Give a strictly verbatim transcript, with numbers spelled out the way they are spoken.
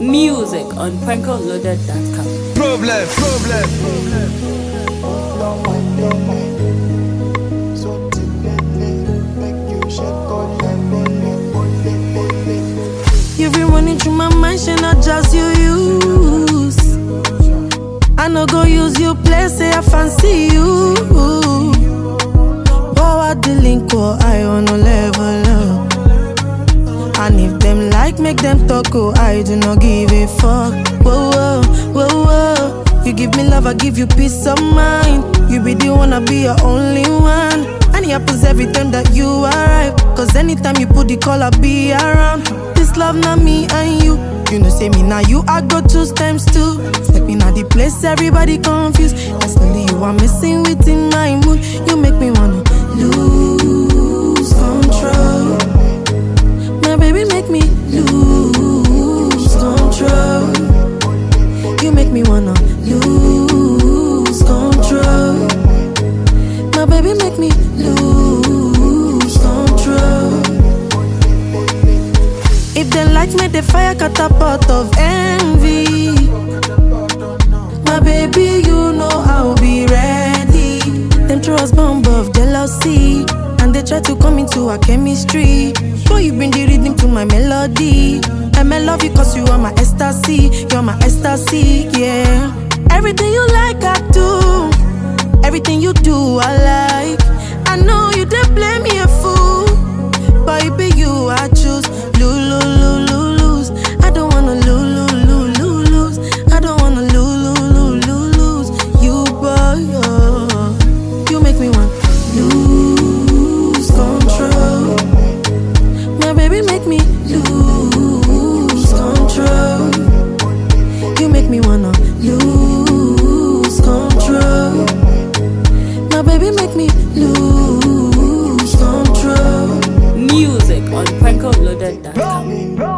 Music on Pranko Loaded dot com. Problem, problem, problem. You've been running through my mind, she not just you use. I no go use you, play, say I fancy you. Power the link, oh, I on a level up. And if them like, make them talk, oh, I do not give a fuck. Whoa, whoa, whoa, whoa. You give me love, I give you peace of mind. You be the one, I be your only one. And it happens every time that you arrive. Cause anytime you put the call, I be around. This love, not me and you. You know, say me now, you I go two times two. Stepping at the place, everybody confused. That's only you are messing with in my mood. You make me wanna lose control. My baby make me lose control. You make me wanna lose control. My baby make me lose control. If they like me, they fire catapult of envy. My baby, you know I'll be ready. Them throw us bomb of jealousy, and they try to come into our chemistry. Boy, you bring the rhythm to my melody. And I love you cause you are my ecstasy. You're my ecstasy, yeah. Everything you like, I do. Everything you do, I like. I know you didn't play me a fool. Baby, you I choose. Lose, lose, lose, lose. I don't wanna lose, lose, lose, lose, lose. I don't wanna lose, lose, lose, lose, lose. You, boy, oh. You make me want lose control. My baby make me lose control. You make me wanna lose control. My baby make me lose control. Music on Pranko Loaded dot com.